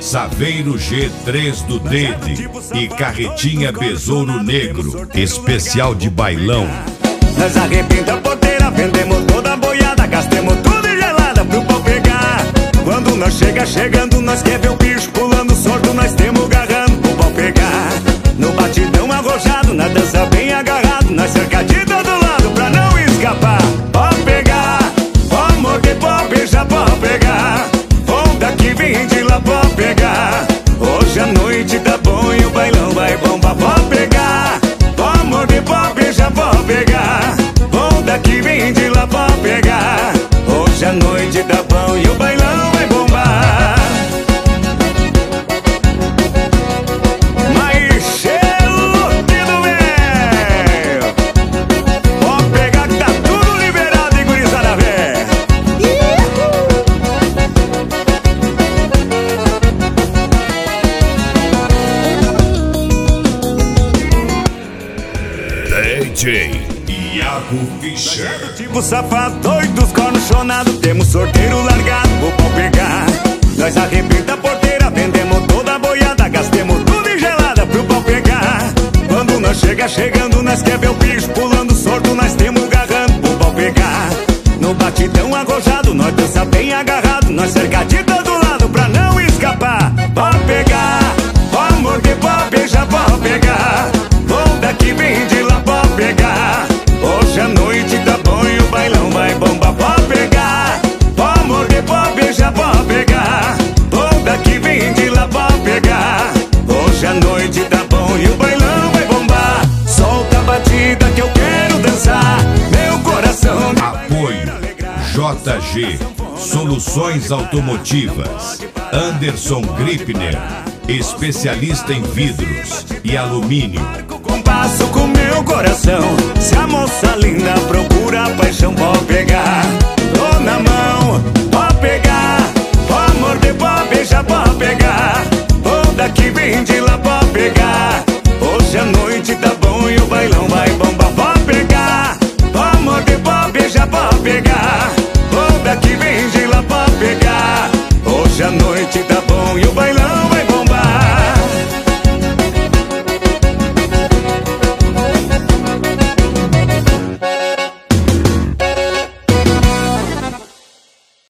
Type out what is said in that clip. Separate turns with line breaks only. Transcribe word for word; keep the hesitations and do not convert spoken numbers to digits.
Saveiro G três do Dede e Carretinha Besouro Negro, especial de bailão.
Nós arrebenta a porteira, vendemos toda a boiada, gastemos tudo em gelada pro pau pegar. Quando nós chega chegando, nós quer ver o bicho pulando solto, nós temos garrando pro pau pegar. No batidão arrojado, na dança bem agarrado, nós cerca de todo lado pra não escapar. Pau pegar, pau morder, pau beijar, pau pegar. Onda que vem de lá, pau pegar. Hoje a noite tá bom e o bailão vai bombar. Pau pegar, pau morder, pau beijar, pau pegar. Onda que vem de lá, pau pegar. Hoje a noite tá bom e o bailão vai bombar. Mas cheiro do meu, pau pegar que tá tudo liberado e gurizada véia.
D J Iago Fischer.
Tipo safado, doidos, corno chonado, temos sorteiro largado, vou pau pegar. Nós arrebenta a porteira, vendemos toda a boiada, gastemos tudo em gelada pro pau pegar. Quando nós chega chegando, nós quer ver o bicho pulando solto, nós temos garrando pro pau pegar. No batidão arrojado, nós dança bem agarrado, nós cerca de todo lado pra não escapar. Pau pegar, pau morder, pau beijar, pau pegar. Onda que vem de lá, pau pegar. Hoje a noite tá bom e o bailão vai bombar. Pau pegar, pau morder, pau beijar, pau pegar. Onda que vem de lá, pau pegar. Hoje a noite tá bom e o bailão vai bombar. Solta a batida que eu quero dançar. Meu coração me
Apoio J G Soluções Automotivas. Anderson Gripner, especialista em vidros e alumínio.
compasso com meu coração. Se a